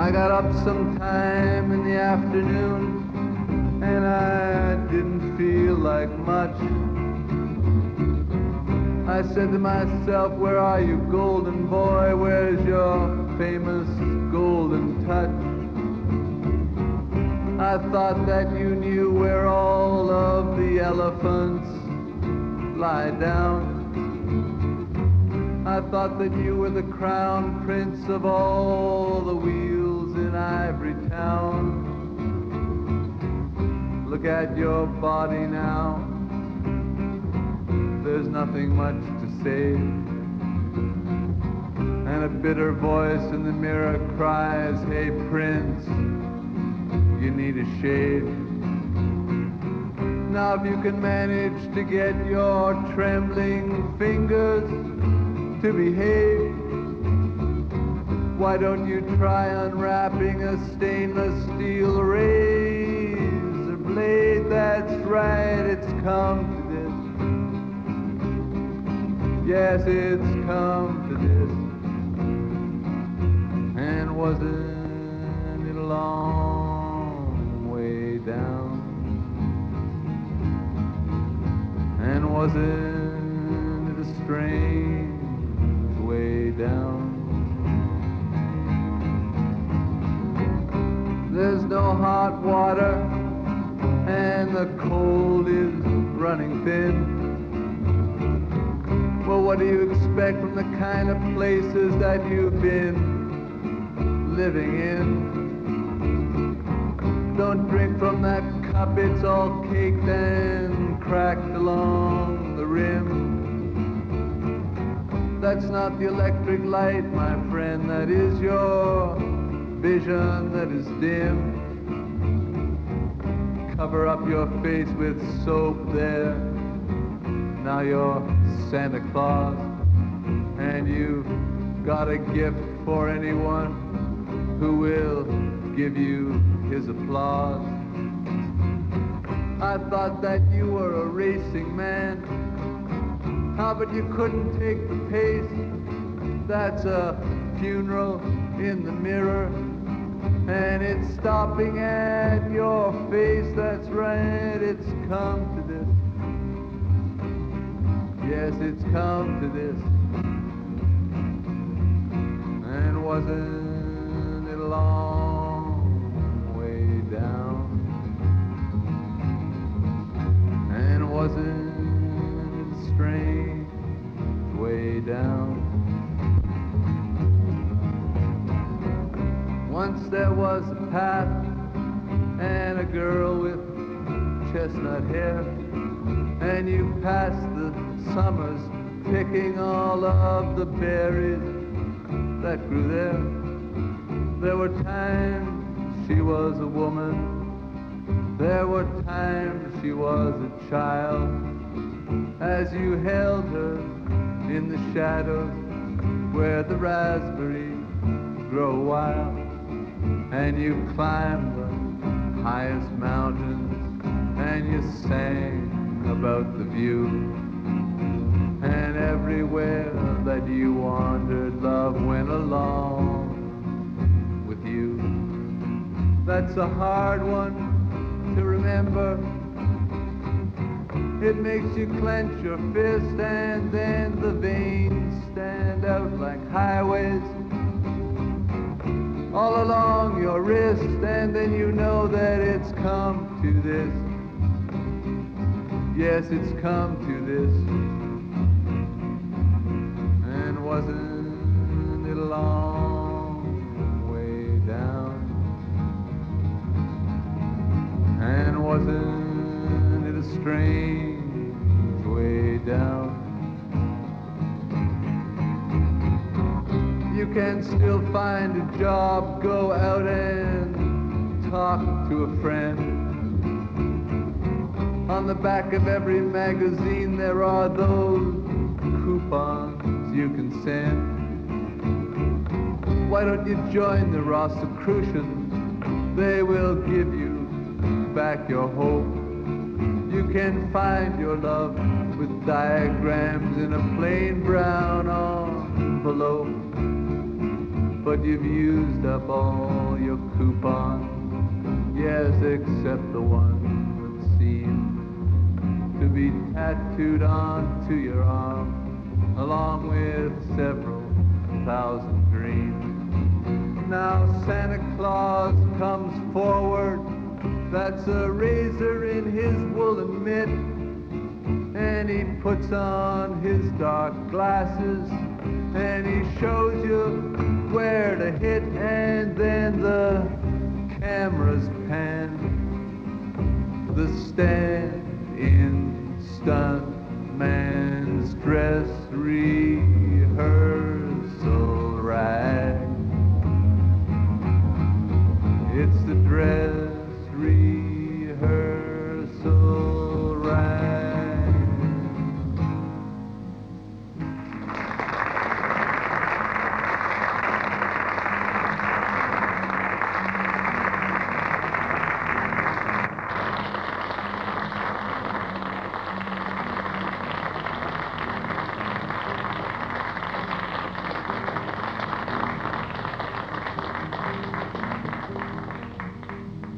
I got up sometime in the afternoon, and I didn't feel like much. I said to myself, where are you, golden boy? Where's your famous golden touch? I thought that you knew where all of the elephants lie down. I thought that you were the crown prince of all the wheels in Ivory Town. Look at your body now, there's nothing much to say. And a bitter voice in the mirror cries, hey Prince, you need a shave. Now if you can manage to get your trembling fingers to behave, why don't you try unwrapping a stainless steel razor blade? That's right, it's come to this. Yes, it's come to this. And wasn't it a long way down? And wasn't it a strange way down? There's no hot water and the cold is running thin. Well, what do you expect from the kind of places that you've been living in? Don't drink from that cup, it's all caked and cracked along the rim. That's not the electric light, my friend, that is your vision that is dim. Cover up your face with soap there. Now you're Santa Claus, and you've got a gift for anyone who will give you his applause. I thought that you were a racing man. How but you couldn't take the pace? That's a funeral in the mirror, and it's stopping at your face. That's right, it's come to this. Yes, it's come to this. And wasn't it a long way down? And wasn't it a strange way down? Once there was a path and a girl with chestnut hair, and you passed the summers picking all of the berries that grew there. There were times she was a woman, there were times she was a child, as you held her in the shadows where the raspberries grow wild, and you climbed the highest mountains and you sang about the view. And everywhere that you wandered, love went along with you. That's a hard one to remember. It makes you clench your fist, and then the veins stand out like highways all along your wrist, and then you know that it's come to this. Yes, it's come to this. And wasn't it a long way down? And wasn't it a strange way down? You can still find a job, go out and talk to a friend. On the back of every magazine there are those coupons you can send. Why don't you join the Rosicrucians? They will give you back your hope. You can find your love with diagrams in a plain brown envelope. but you've used up all your coupons. Yes, except the one that seemed to be tattooed onto your arm, along with several thousand dreams. Now Santa Claus comes forward, that's a razor in his woolen mitt, and he puts on his dark glasses, and he shows you where to hit, and then the cameras pan. The stand-in stunt man's dress reads